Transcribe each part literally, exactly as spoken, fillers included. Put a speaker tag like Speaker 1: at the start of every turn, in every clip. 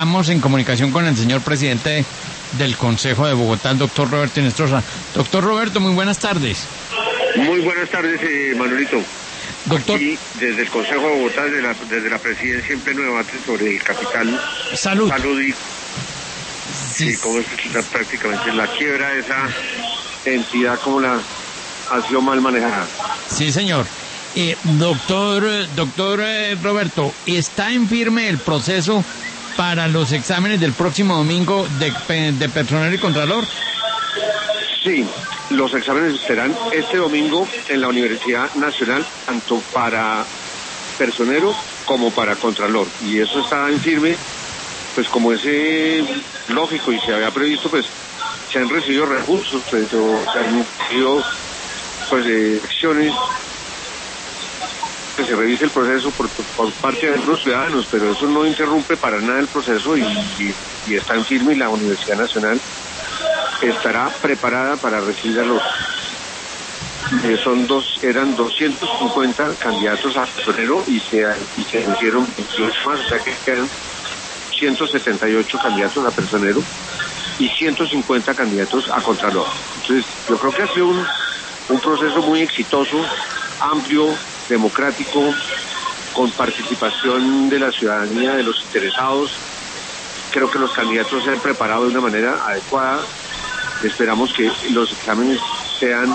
Speaker 1: Estamos en comunicación con el señor presidente del Consejo de Bogotá, el doctor Roberto Inestrosa. Doctor Roberto, muy buenas tardes.
Speaker 2: Muy buenas tardes, eh, Manuelito.
Speaker 1: Doctor.
Speaker 2: Aquí, desde el Consejo de Bogotá, desde la, desde la presidencia, en pleno debate sobre el capital.
Speaker 1: Salud.
Speaker 2: Salud y,
Speaker 1: sí.
Speaker 2: y cómo es la, prácticamente la quiebra de esa entidad, como la ha sido mal manejada.
Speaker 1: Sí, señor. Eh, doctor, doctor eh, Roberto, ¿está en firme el proceso para los exámenes del próximo domingo de, de personal y contralor?
Speaker 2: Sí, los exámenes serán este domingo en la Universidad Nacional, tanto para personero como para contralor. Y eso está en firme, pues como es eh, lógico y se había previsto, pues se han recibido recursos, pues, o se han recibido pues eh, acciones, que se revise el proceso por, por parte de los ciudadanos, pero eso no interrumpe para nada el proceso y, y, y está en firme, y la Universidad Nacional estará preparada para recibir a los eh, son dos, eran doscientos cincuenta candidatos a personero y se, y se hicieron veintiocho más, o sea que quedan ciento setenta y ocho candidatos a personero y ciento cincuenta candidatos a contralor. Entonces yo creo que ha sido un, un proceso muy exitoso, amplio, democrático, con participación de la ciudadanía, de los interesados. Creo que los candidatos se han preparado de una manera adecuada. Esperamos que los exámenes sean,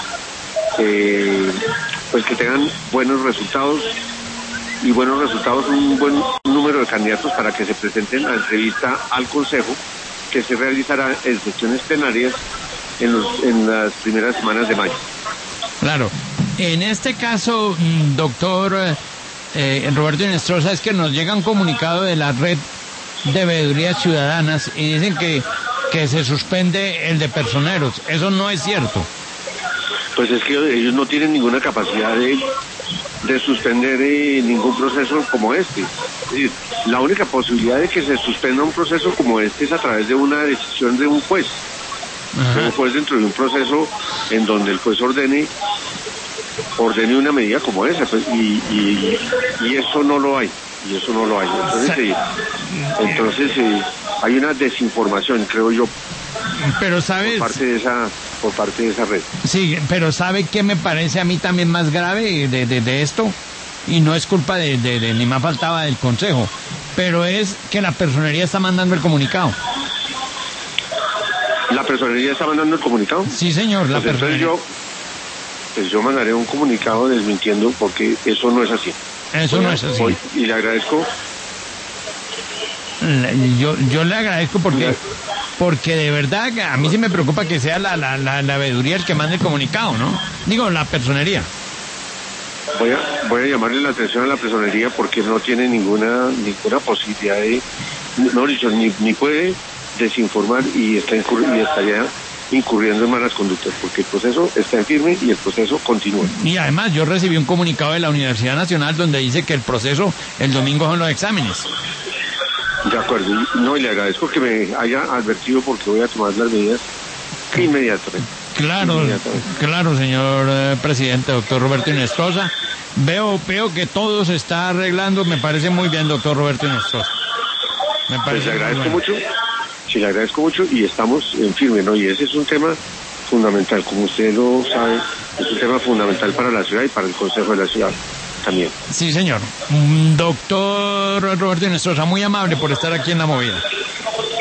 Speaker 2: eh, pues que tengan buenos resultados y buenos resultados, un buen número de candidatos para que se presenten a entrevista al Consejo, que se realizará en sesiones plenarias en, los, en las primeras semanas de mayo.
Speaker 1: Claro. En este caso, doctor eh, Roberto Inestrosa, es que nos llega un comunicado de la red de veedurías ciudadanas y dicen que, que se suspende el de personeros. Eso no es cierto.
Speaker 2: Pues es que ellos no tienen ninguna capacidad de, de suspender eh, ningún proceso como este. Es decir, la única posibilidad de que se suspenda un proceso como este es a través de una decisión de un juez. Ajá. De un juez dentro de un proceso en donde el juez ordene ordene una medida como esa, pues, y, y, y eso no lo hay, y eso no lo hay. Entonces, eh, entonces eh, hay una desinformación, creo yo,
Speaker 1: pero sabes,
Speaker 2: por parte de esa, por parte de esa red.
Speaker 1: Sí, pero ¿sabe qué me parece a mí también más grave de, de, de esto? Y no es culpa de, de, de, ni más faltaba del Consejo, pero es que la personería está mandando el comunicado.
Speaker 2: ¿La personería está mandando el comunicado?
Speaker 1: Sí, señor, la
Speaker 2: pues
Speaker 1: personería.
Speaker 2: Entonces yo, pues yo mandaré un comunicado desmintiendo, porque eso no es así.
Speaker 1: Eso
Speaker 2: Voy
Speaker 1: no
Speaker 2: a,
Speaker 1: es así.
Speaker 2: Voy, y le agradezco.
Speaker 1: Yo, yo le agradezco porque, porque de verdad a mí sí me preocupa que sea la, la, la, la veeduría el que mande el comunicado, ¿no? Digo, la personería.
Speaker 2: Voy a, voy a llamarle la atención a la personería porque no tiene ninguna, ninguna posibilidad de, no dicho, ni, ni puede desinformar y está incurri- y estaría incurriendo en malas conductas, porque el proceso está en firme y el proceso continúa.
Speaker 1: Y además yo recibí un comunicado de la Universidad Nacional donde dice que el proceso el domingo son los exámenes.
Speaker 2: De acuerdo, y, no, y le agradezco que me haya advertido porque voy a tomar las medidas inmediatamente.
Speaker 1: Claro, inmediatamente. Claro, señor eh, presidente, doctor Roberto Inestrosa. Veo, veo que todo se está arreglando, me parece muy bien, doctor Roberto Inestrosa. Me parece
Speaker 2: pues le agradezco
Speaker 1: bueno.
Speaker 2: mucho. Sí, le agradezco mucho y estamos en firme, ¿no? Y ese es un tema fundamental, como usted lo sabe, es un tema fundamental para la ciudad y para el Consejo de la Ciudad también.
Speaker 1: Sí, señor. Doctor Roberto Inestrosa, muy amable por estar aquí en La Movida.